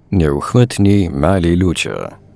Nieuchwytni mali ludzie.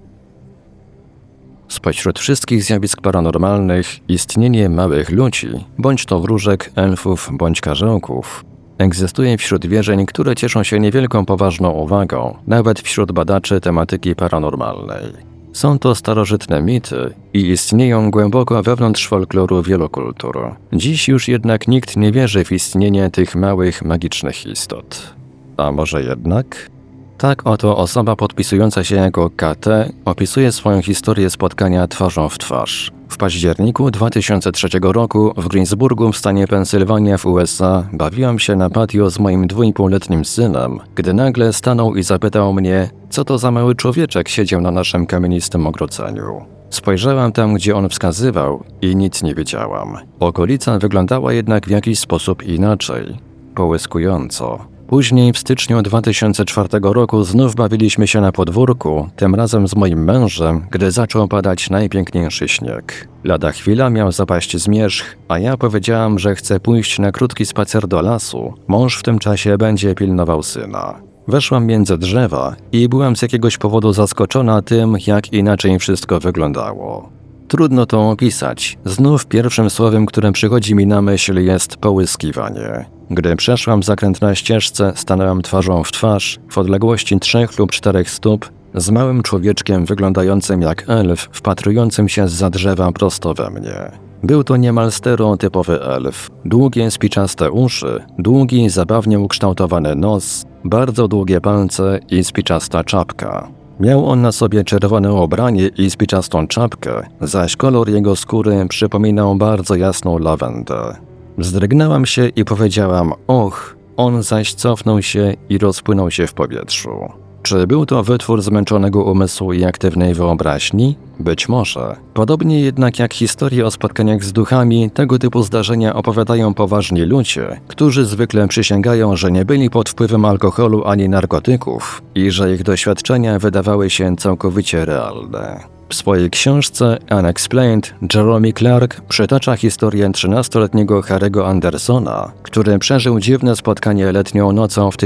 Spośród wszystkich zjawisk paranormalnych istnienie małych ludzi, bądź to wróżek, elfów, bądź karzełków, egzystuje wśród wierzeń, które cieszą się niewielką poważną uwagą, nawet wśród badaczy tematyki paranormalnej. Są to starożytne mity i istnieją głęboko wewnątrz folkloru wielu kultur. Dziś już jednak nikt nie wierzy w istnienie tych małych, magicznych istot. A może jednak? Tak oto osoba podpisująca się jako KT opisuje swoją historię spotkania twarzą w twarz. W październiku 2003 roku w Greensburgu w stanie Pensylwania w USA bawiłam się na patio z moim 2,5-letnim synem, gdy nagle stanął i zapytał mnie, co to za mały człowieczek siedział na naszym kamienistym ogrodzeniu. Spojrzałam tam, gdzie on wskazywał i nic nie wiedziałam. Okolica wyglądała jednak w jakiś sposób inaczej. Połyskująco. Później w styczniu 2004 roku znów bawiliśmy się na podwórku, tym razem z moim mężem, gdy zaczął padać najpiękniejszy śnieg. Lada chwila miał zapaść zmierzch, a ja powiedziałam, że chcę pójść na krótki spacer do lasu. Mąż w tym czasie będzie pilnował syna. Weszłam między drzewa i byłam z jakiegoś powodu zaskoczona tym, jak inaczej wszystko wyglądało. Trudno to opisać. Znów pierwszym słowem, które przychodzi mi na myśl, jest połyskiwanie. Gdy przeszłam zakręt na ścieżce, stanęłam twarzą w twarz, w odległości 3 lub 4 stóp, z małym człowieczkiem wyglądającym jak elf, wpatrującym się zza drzewa prosto we mnie. Był to niemal stereotypowy elf. Długie, spiczaste uszy, długi, zabawnie ukształtowany nos, bardzo długie palce i spiczasta czapka. Miał on na sobie czerwone ubranie i spiczastą czapkę, zaś kolor jego skóry przypominał bardzo jasną lawendę. Wzdrygnęłam się i powiedziałam och, on zaś cofnął się i rozpłynął się w powietrzu. Czy był to wytwór zmęczonego umysłu i aktywnej wyobraźni? Być może. Podobnie jednak jak historie o spotkaniach z duchami, tego typu zdarzenia opowiadają poważni ludzie, którzy zwykle przysięgają, że nie byli pod wpływem alkoholu ani narkotyków i że ich doświadczenia wydawały się całkowicie realne. W swojej książce Unexplained Jeremy Clark przytacza historię 13-letniego Harry'ego Andersona, który przeżył dziwne spotkanie letnią nocą w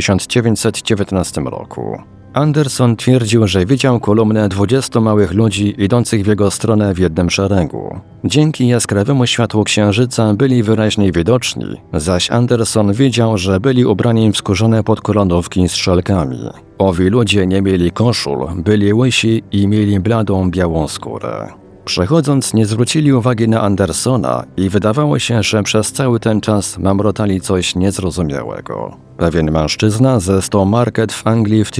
1919 roku. Anderson twierdził, że widział kolumnę 20 małych ludzi idących w jego stronę w jednym szeregu. Dzięki jaskrawemu światłu księżyca byli wyraźnie widoczni, zaś Anderson wiedział, że byli ubrani w skórzane podkolonówki z szelkami. Owi ludzie nie mieli koszul, byli łysi i mieli bladą, białą skórę. Przechodząc, nie zwrócili uwagi na Andersona i wydawało się, że przez cały ten czas mamrotali coś niezrozumiałego. Pewien mężczyzna ze Stowmarket w Anglii w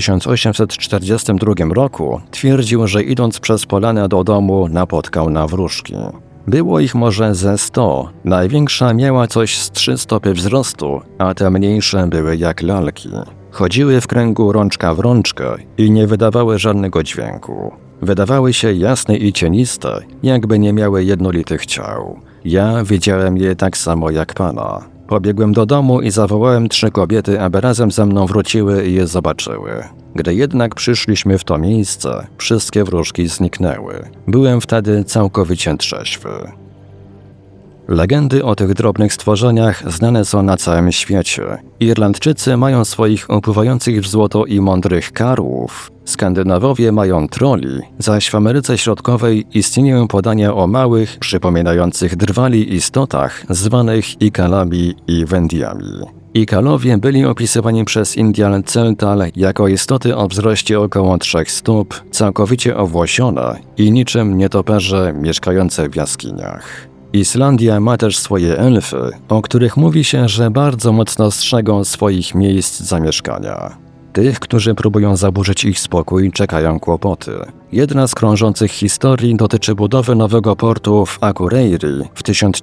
1842 roku twierdził, że idąc przez polanę do domu napotkał na wróżki. Było ich może ze 100, największa miała coś z 3 stopy wzrostu, a te mniejsze były jak lalki. Chodziły w kręgu rączka w rączkę i nie wydawały żadnego dźwięku. Wydawały się jasne i cieniste, jakby nie miały jednolitych ciał. Ja widziałem je tak samo jak pana. Pobiegłem do domu i zawołałem 3 kobiety, aby razem ze mną wróciły i je zobaczyły. Gdy jednak przyszliśmy w to miejsce, wszystkie wróżki zniknęły. Byłem wtedy całkowicie trzeźwy. Legendy o tych drobnych stworzeniach znane są na całym świecie. Irlandczycy mają swoich opływających w złoto i mądrych karłów. Skandynawowie mają troli, zaś w Ameryce Środkowej istnieją podania o małych, przypominających drwali istotach, zwanych Ikalami i Wendiami. Ikalowie byli opisywani przez Indian Celtal jako istoty o wzroście około 3 stóp, całkowicie owłosione i niczym nietoperze mieszkające w jaskiniach. Islandia ma też swoje elfy, o których mówi się, że bardzo mocno strzegą swoich miejsc zamieszkania. Tych, którzy próbują zaburzyć ich spokój, czekają kłopoty. Jedna z krążących historii dotyczy budowy nowego portu w Akureyri w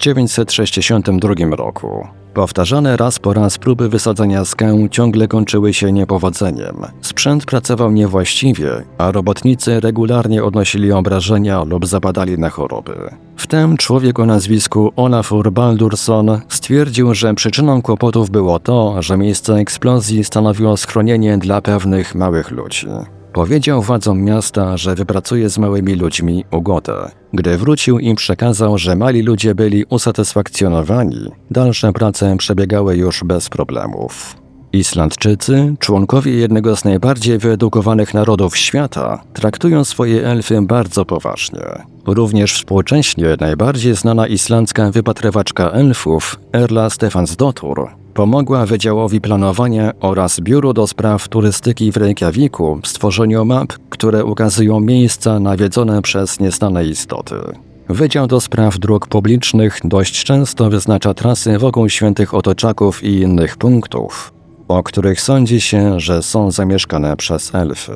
1962 roku. Powtarzane raz po raz próby wysadzenia skał ciągle kończyły się niepowodzeniem. Sprzęt pracował niewłaściwie, a robotnicy regularnie odnosili obrażenia lub zapadali na choroby. Wtem człowiek o nazwisku Olafur Baldursson stwierdził, że przyczyną kłopotów było to, że miejsce eksplozji stanowiło schronienie dla pewnych małych ludzi. Powiedział władzom miasta, że wypracuje z małymi ludźmi ugodę. Gdy wrócił i przekazał, że mali ludzie byli usatysfakcjonowani, dalsze prace przebiegały już bez problemów. Islandczycy, członkowie jednego z najbardziej wyedukowanych narodów świata, traktują swoje elfy bardzo poważnie. Również współcześnie najbardziej znana islandzka wypatrywaczka elfów, Erla Stefansdóttir, pomogła Wydziałowi Planowania oraz Biuru do Spraw Turystyki w Reykjaviku w stworzeniu map, które ukazują miejsca nawiedzone przez nieznane istoty. Wydział do Spraw Dróg Publicznych dość często wyznacza trasy wokół Świętych Otoczaków i innych punktów, o których sądzi się, że są zamieszkane przez elfy.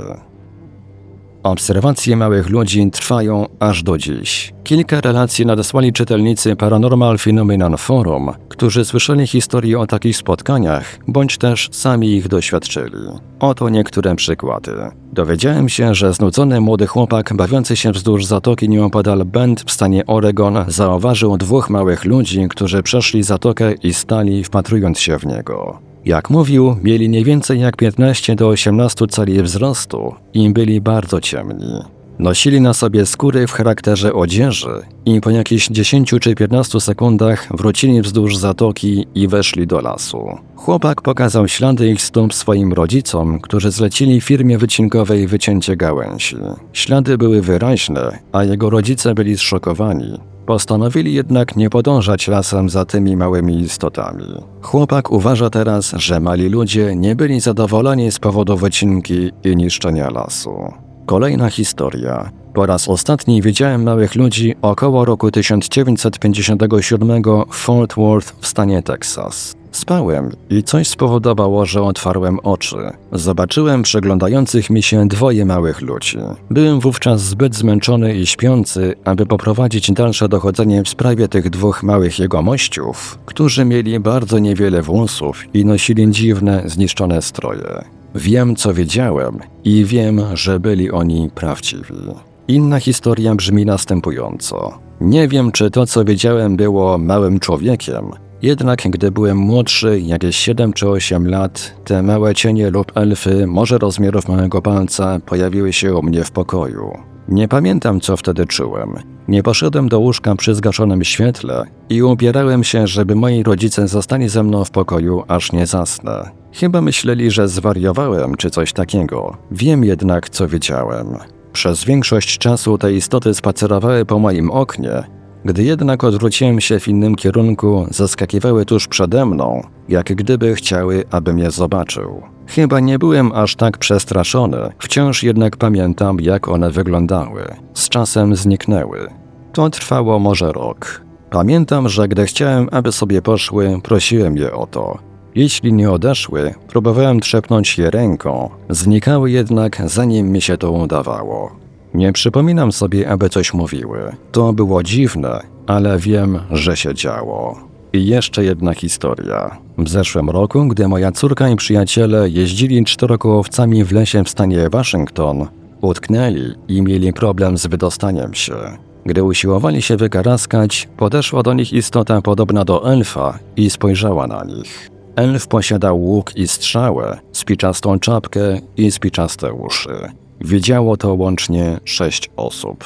Obserwacje małych ludzi trwają aż do dziś. Kilka relacji nadesłali czytelnicy Paranormal Phenomenon Forum, którzy słyszeli historie o takich spotkaniach, bądź też sami ich doświadczyli. Oto niektóre przykłady. Dowiedziałem się, że znudzony młody chłopak bawiący się wzdłuż zatoki nieopodal Bend w stanie Oregon zauważył dwóch małych ludzi, którzy przeszli zatokę i stali, wpatrując się w niego. Jak mówił, mieli nie więcej jak 15 do 18 cali wzrostu i byli bardzo ciemni. Nosili na sobie skóry w charakterze odzieży i po jakichś 10 czy 15 sekundach wrócili wzdłuż zatoki i weszli do lasu. Chłopak pokazał ślady ich stóp swoim rodzicom, którzy zlecili firmie wycinkowej wycięcie gałęzi. Ślady były wyraźne, a jego rodzice byli zszokowani. Postanowili jednak nie podążać lasem za tymi małymi istotami. Chłopak uważa teraz, że mali ludzie nie byli zadowoleni z powodu wycinki i niszczenia lasu. Kolejna historia. Po raz ostatni widziałem małych ludzi około roku 1957 w Fort Worth w stanie Teksas. Spałem i coś spowodowało, że otwarłem oczy. Zobaczyłem przyglądających mi się dwoje małych ludzi. Byłem wówczas zbyt zmęczony i śpiący, aby poprowadzić dalsze dochodzenie w sprawie tych dwóch małych jegomościów, którzy mieli bardzo niewiele włosów i nosili dziwne, zniszczone stroje. Wiem, co wiedziałem i wiem, że byli oni prawdziwi. Inna historia brzmi następująco. Nie wiem, czy to, co wiedziałem, było małym człowiekiem, jednak gdy byłem młodszy, jakieś 7 czy 8 lat, te małe cienie lub elfy, może rozmiarów małego palca, pojawiły się u mnie w pokoju. Nie pamiętam, co wtedy czułem. Nie poszedłem do łóżka przy zgaszonym świetle i upierałem się, żeby moi rodzice zostali ze mną w pokoju, aż nie zasnę. Chyba myśleli, że zwariowałem czy coś takiego. Wiem jednak, co wiedziałem. Przez większość czasu te istoty spacerowały po moim oknie. Gdy jednak odwróciłem się w innym kierunku, zaskakiwały tuż przede mną, jak gdyby chciały, abym je zobaczył. Chyba nie byłem aż tak przestraszony, wciąż jednak pamiętam, jak one wyglądały. Z czasem zniknęły. To trwało może rok. Pamiętam, że gdy chciałem, aby sobie poszły, prosiłem je o to. Jeśli nie odeszły, próbowałem trzepnąć je ręką, znikały jednak, zanim mi się to udawało. Nie przypominam sobie, aby coś mówiły. To było dziwne, ale wiem, że się działo. I jeszcze jedna historia. W zeszłym roku, gdy moja córka i przyjaciele jeździli 4-kołowcami w lesie w stanie Waszyngton, utknęli i mieli problem z wydostaniem się. Gdy usiłowali się wykaraskać, podeszła do nich istota podobna do elfa i spojrzała na nich. Elf posiadał łuk i strzałę, spiczastą czapkę i spiczaste uszy. Widziało to łącznie 6 osób.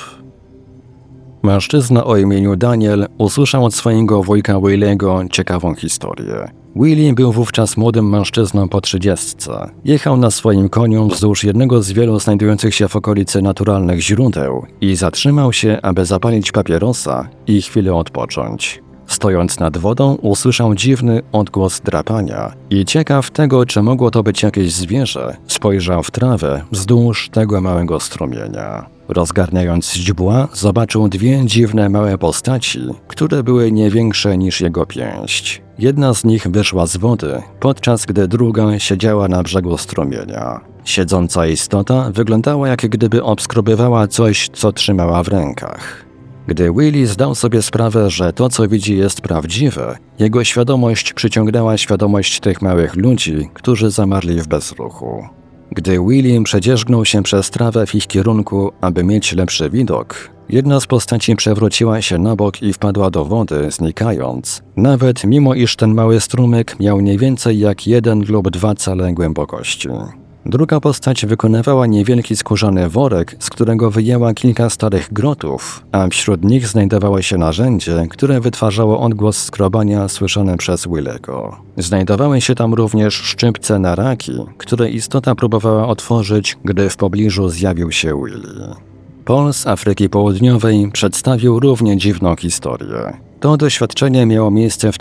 Mężczyzna o imieniu Daniel usłyszał od swojego wujka Williego ciekawą historię. Willie był wówczas młodym mężczyzną po 30. Jechał na swoim koniu wzdłuż jednego z wielu znajdujących się w okolicy naturalnych źródeł i zatrzymał się, aby zapalić papierosa i chwilę odpocząć. Stojąc nad wodą, usłyszał dziwny odgłos drapania i ciekaw tego, czy mogło to być jakieś zwierzę, spojrzał w trawę wzdłuż tego małego strumienia. Rozgarniając źdźbła, zobaczył 2 dziwne małe postaci, które były nie większe niż jego pięść. Jedna z nich wyszła z wody, podczas gdy druga siedziała na brzegu strumienia. Siedząca istota wyglądała, jak gdyby obskrobywała coś, co trzymała w rękach. Gdy Willie zdał sobie sprawę, że to, co widzi, jest prawdziwe, jego świadomość przyciągnęła świadomość tych małych ludzi, którzy zamarli w bezruchu. Gdy Willie przedzierzgnął się przez trawę w ich kierunku, aby mieć lepszy widok, jedna z postaci przewróciła się na bok i wpadła do wody, znikając, nawet mimo iż ten mały strumyk miał nie więcej jak 1 lub 2 cale głębokości. Druga postać wykonywała niewielki skórzany worek, z którego wyjęła kilka starych grotów, a wśród nich znajdowało się narzędzie, które wytwarzało odgłos skrobania słyszany przez Willego. Znajdowały się tam również szczypce na raki, które istota próbowała otworzyć, gdy w pobliżu zjawił się Willy. Paul z Afryki Południowej przedstawił równie dziwną historię. To doświadczenie miało miejsce w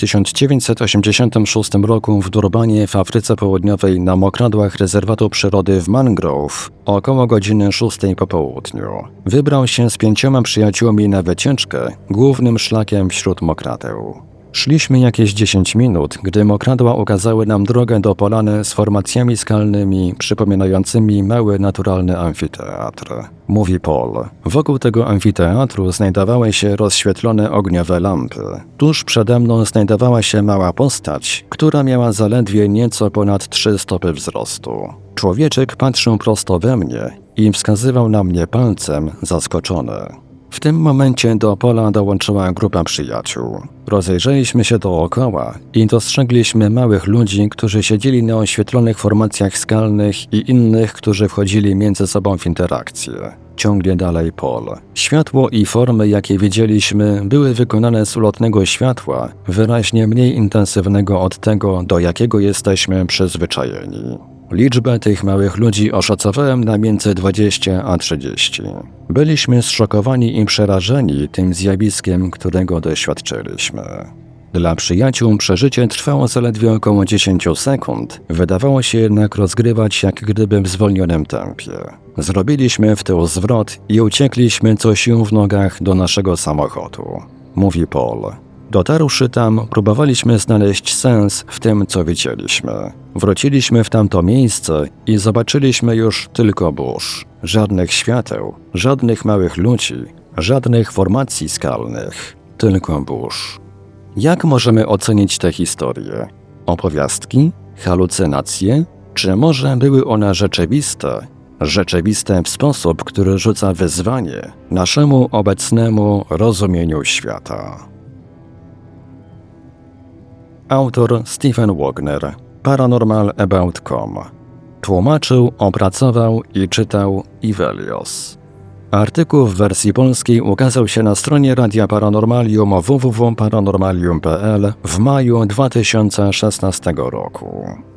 1986 roku w Durbanie w Afryce Południowej na mokradłach rezerwatu przyrody w Mangrove około godziny 6 po południu. Wybrał się z 5 przyjaciółmi na wycieczkę, głównym szlakiem wśród mokradeł. Szliśmy jakieś 10 minut, gdy mokradła ukazały nam drogę do polany z formacjami skalnymi przypominającymi mały naturalny amfiteatr. Mówi Paul. Wokół tego amfiteatru znajdowały się rozświetlone ogniowe lampy. Tuż przede mną znajdowała się mała postać, która miała zaledwie nieco ponad 3 stopy wzrostu. Człowieczek patrzył prosto we mnie i wskazywał na mnie palcem, zaskoczony. W tym momencie do Paula dołączyła grupa przyjaciół. Rozejrzeliśmy się dookoła i dostrzegliśmy małych ludzi, którzy siedzieli na oświetlonych formacjach skalnych i innych, którzy wchodzili między sobą w interakcję. Ciągnie dalej Paul. Światło i formy, jakie widzieliśmy, były wykonane z ulotnego światła, wyraźnie mniej intensywnego od tego, do jakiego jesteśmy przyzwyczajeni. Liczbę tych małych ludzi oszacowałem na między 20 a 30. Byliśmy zszokowani i przerażeni tym zjawiskiem, którego doświadczyliśmy. Dla przyjaciół przeżycie trwało zaledwie około 10 sekund, wydawało się jednak rozgrywać jak gdyby w zwolnionym tempie. Zrobiliśmy w tył zwrot i uciekliśmy co sił w nogach do naszego samochodu. Mówi Paul. Dotarłszy tam, próbowaliśmy znaleźć sens w tym, co widzieliśmy. Wróciliśmy w tamto miejsce i zobaczyliśmy już tylko burz. Żadnych świateł, żadnych małych ludzi, żadnych formacji skalnych, tylko burz. Jak możemy ocenić tę historię? Opowiastki? Halucynacje? Czy może były one rzeczywiste? Rzeczywiste w sposób, który rzuca wyzwanie naszemu obecnemu rozumieniu świata. Autor Stephen Wagner, paranormalabout.com. Tłumaczył, opracował i czytał Ivelios. Artykuł w wersji polskiej ukazał się na stronie Radia Paranormalium www.paranormalium.pl w maju 2016 roku.